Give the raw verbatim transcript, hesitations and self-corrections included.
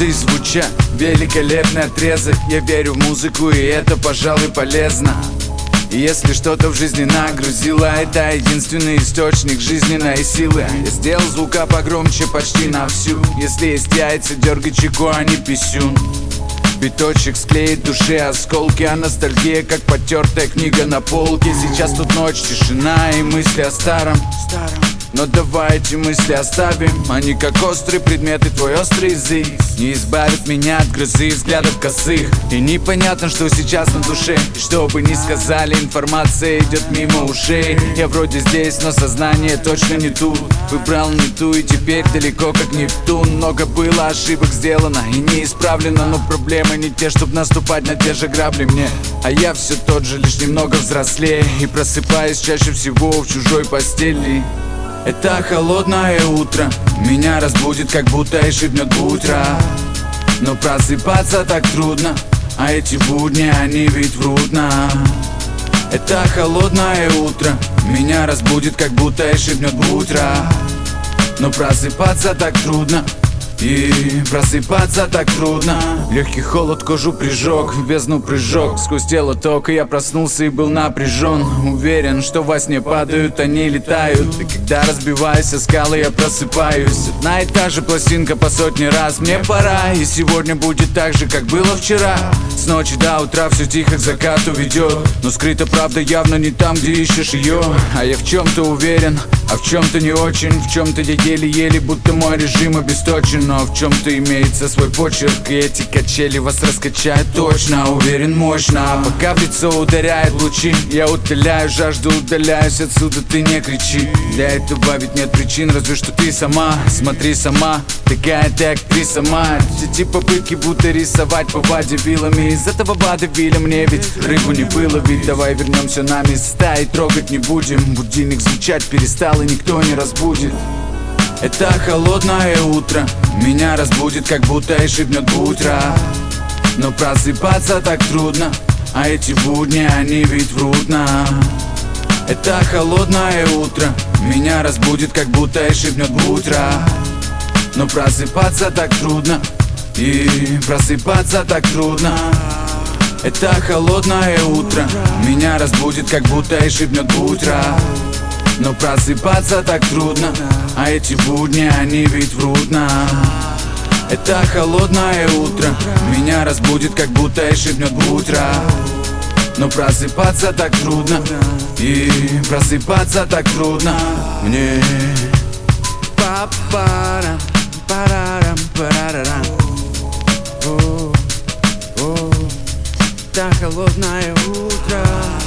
ноты звучат, великолепный отрезок. Я верю в музыку, и это, пожалуй, полезно. И если что-то в жизни нагрузило, это единственный источник жизненной силы. Я сделал звука погромче почти на всю. Если есть яйца, дергай чеку, а не писюн. Биточек склеит душе осколки, а ностальгия, как потертая книга на полке. Сейчас тут ночь, тишина и мысли о старом. Но давай эти мысли оставим. Они как острые предметы, твой острый язык не избавит меня от грозы взглядов косых. И непонятно, что сейчас на душе. И что бы ни сказали, информация идет мимо ушей. Я вроде здесь, но сознание точно не тут. Выбрал не ту и теперь далеко как Нептун. Много было ошибок сделано и не исправлено, но проблемы не те, чтоб наступать на те же грабли мне. А я все тот же, лишь немного взрослее. И просыпаюсь чаще всего в чужой постели. Это холодное утро меня разбудит, как будто и шибнет будь рад. Но просыпаться так трудно, а эти будни, они ведь врут нам. Это холодное утро меня разбудит, как будто и шибнет будь рад. Но просыпаться так трудно, и просыпаться так трудно. Легкий холод кожу прижег, в бездну прыжок. Сквозь тело ток, и я проснулся и был напряжен. Уверен, что во сне падают, они летают. И когда разбиваюсь о скалы, я просыпаюсь. Одна и та же пластинка по сотни раз. Мне пора, и сегодня будет так же, как было вчера. С ночи до утра все тихо к закату ведет. Но скрыта правда явно не там, где ищешь ее. А я в чем-то уверен, а в чем-то не очень. В чем-то я еле-еле, будто мой режим обесточен. Но в чем-то имеется свой почерк, и эти качели вас раскачают точно. Уверен, мощно, а пока в лицо ударяет лучи, я утоляю жажду, удаляюсь отсюда, ты не кричи. Для этого ведь нет причин, разве что ты сама. Смотри сама, такая ты актриса, мать. Эти попытки будто рисовать по воде вилами. Из этого водевиля мне ведь рыбу не выловить. Давай вернемся на места и трогать не будем. Будильник звучать перестал, и никто не разбудит. Это холодное утро меня разбудит, как будто и шибнет будь рад. Но просыпаться так трудно, а эти будни, они ведь врут нам. Это холодное утро меня разбудит, как будто и шибнет будь рад. Но просыпаться так трудно, и просыпаться так трудно. Это холодное утро меня разбудит, как будто и шибнет будь рад. Но просыпаться так трудно, а эти будни, они ведь врут нам. Это холодное утро меня разбудит, как будто и шибнет будь рад. Но просыпаться так трудно, и просыпаться так трудно мне. Па-парам, парарам, парарам. О, о, это холодное утро.